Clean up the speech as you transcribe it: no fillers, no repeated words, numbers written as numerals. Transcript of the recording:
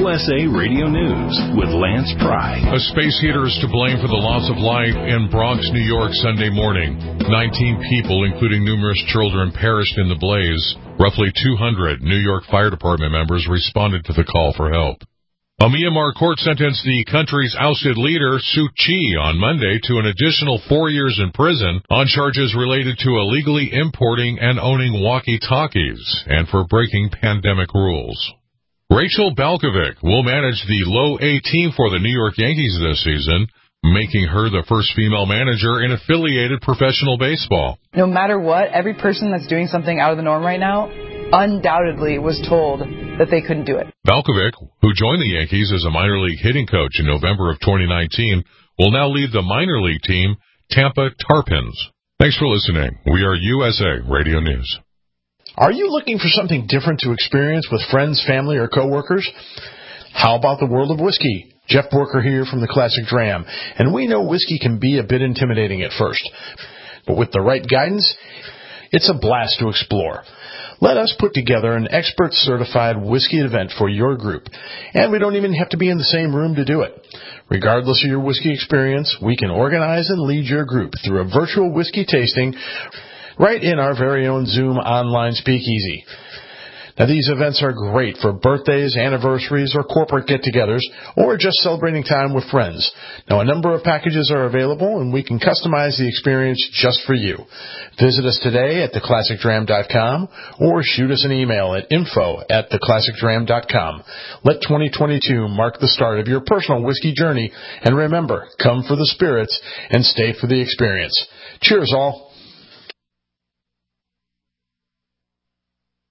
USA Radio News with Lance Pry. A space heater is to blame for the loss of life in Bronx, New York, Sunday morning. 19 people, including numerous children, perished in the blaze. Roughly 200 New York Fire Department members responded to the call for help. A Myanmar court sentenced the country's ousted leader, Suu Kyi, on Monday to an additional 4 years in prison on charges related to illegally importing and owning walkie-talkies and for breaking pandemic rules. Rachel Balkovec will manage the low A team for the New York Yankees this season, making her the first female manager in affiliated professional baseball. No matter what, every person that's doing something out of the norm right now undoubtedly was told that they couldn't do it. Balkovec, who joined the Yankees as a minor league hitting coach in November of 2019, will now lead the minor league team, Tampa Tarpons. Thanks for listening. We are USA Radio News. Are you looking for something different to experience with friends, family, or coworkers? How about the world of whiskey? Jeff Borker here from the Classic Dram, and we know whiskey can be a bit intimidating at first, but with the right guidance, it's a blast to explore. Let us put together an expert-certified whiskey event for your group, and we don't even have to be in the same room to do it. Regardless of your whiskey experience, we can organize and lead your group through a virtual whiskey tasting right in our very own Zoom online speakeasy. Now, these events are great for birthdays, anniversaries, or corporate get-togethers, or just celebrating time with friends. Now, a number of packages are available, and we can customize the experience just for you. Visit us today at theclassicdram.com, or shoot us an email at info@theclassicdram.com. Let 2022 mark the start of your personal whiskey journey, and remember, come for the spirits and stay for the experience. Cheers, all.